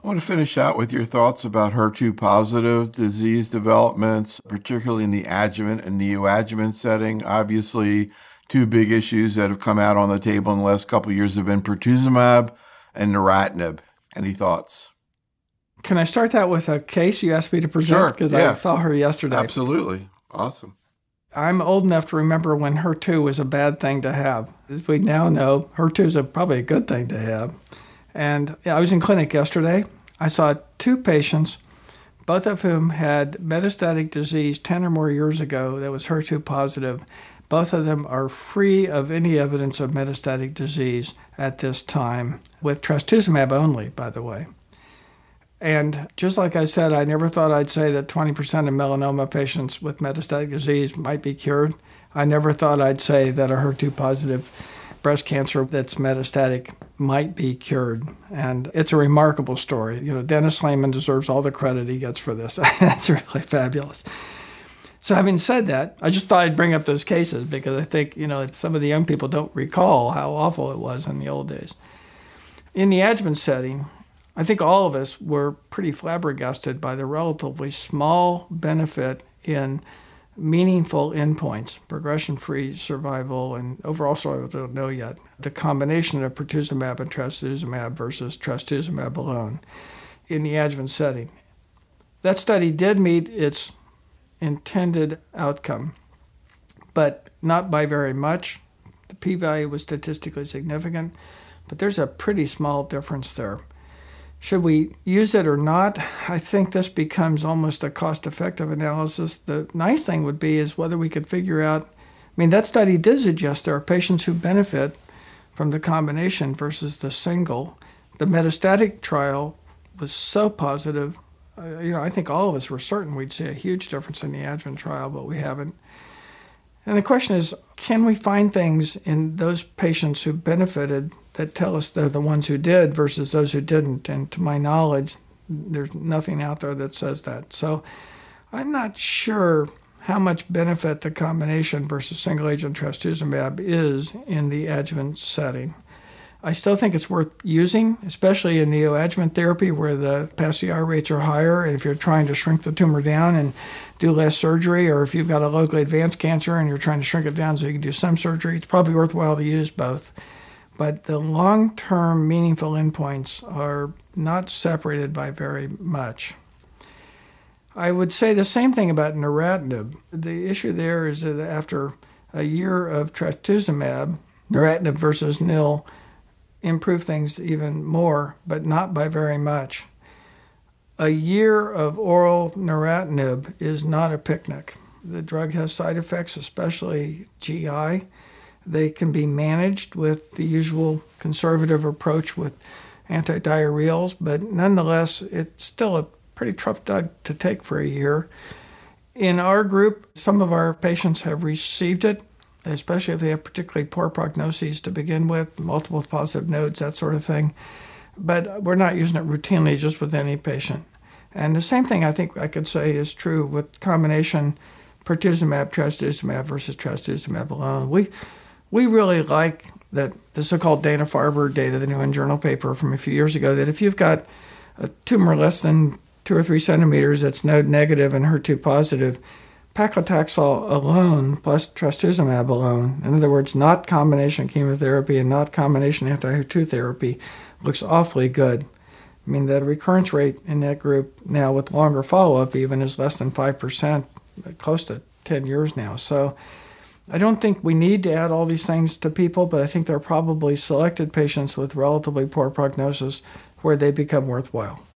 I want to finish out with your thoughts about HER2 positive disease developments, particularly in the adjuvant and neoadjuvant setting. Obviously, two big issues that have come out on the table in the last couple of years have been pertuzumab and neratinib. Any thoughts? Can I start that with a case you asked me to present? Sure. Because Yeah. I saw her yesterday. Absolutely. Awesome. I'm old enough to remember when HER2 was a bad thing to have. As we now know, HER2 is probably a good thing to have. And I was in clinic yesterday. I saw two patients, both of whom had metastatic disease 10 or more years ago that was HER2 positive. Both of them are free of any evidence of metastatic disease at this time, with trastuzumab only, by the way. And just like I said, I never thought I'd say that 20% of melanoma patients with metastatic disease might be cured. I never thought I'd say that a HER2 positive breast cancer that's metastatic might be cured. And it's a remarkable story. Dennis Slayman deserves all the credit he gets for this. That's really fabulous. So having said that, I just thought I'd bring up those cases because I think, some of the young people don't recall how awful it was in the old days. In the adjuvant setting, I think all of us were pretty flabbergasted by the relatively small benefit in meaningful endpoints, progression-free survival and overall survival, I don't know yet. The combination of pertuzumab and trastuzumab versus trastuzumab alone in the adjuvant setting. That study did meet its intended outcome, but not by very much. The p-value was statistically significant, but there's a pretty small difference there. Should we use it or not? I think this becomes almost a cost-effective analysis. The nice thing would be is whether we could figure out, that study did suggest there are patients who benefit from the combination versus the single. The metastatic trial was so positive. I think all of us were certain we'd see a huge difference in the adjuvant trial, but we haven't. And the question is, can we find things in those patients who benefited that tell us they're the ones who did versus those who didn't? And to my knowledge, there's nothing out there that says that. So I'm not sure how much benefit the combination versus single-agent trastuzumab is in the adjuvant setting. I still think it's worth using, especially in neoadjuvant therapy where the pass-CR rates are higher. And if you're trying to shrink the tumor down and do less surgery, or if you've got a locally advanced cancer and you're trying to shrink it down so you can do some surgery, it's probably worthwhile to use both. But the long-term meaningful endpoints are not separated by very much. I would say the same thing about neratinib. The issue there is that after a year of trastuzumab, neratinib versus nil improve things even more, but not by very much. A year of oral neratinib is not a picnic. The drug has side effects, especially GI. They can be managed with the usual conservative approach with antidiarrheals, but nonetheless, it's still a pretty tough drug to take for a year. In our group, some of our patients have received it, especially if they have particularly poor prognoses to begin with, multiple positive nodes, that sort of thing. But we're not using it routinely just with any patient. And the same thing I think I could say is true with combination pertuzumab, trastuzumab versus trastuzumab alone. We really like that the so-called Dana-Farber data, the New England Journal paper from a few years ago, that if you've got a tumor less than 2 or 3 centimeters that's node negative and HER2 positive, paclitaxel alone plus trastuzumab alone, in other words, not combination chemotherapy and not combination anti-HER2 therapy, looks awfully good. The recurrence rate in that group now with longer follow-up even is less than 5%, close to 10 years now. So I don't think we need to add all these things to people, but I think there are probably selected patients with relatively poor prognosis where they become worthwhile.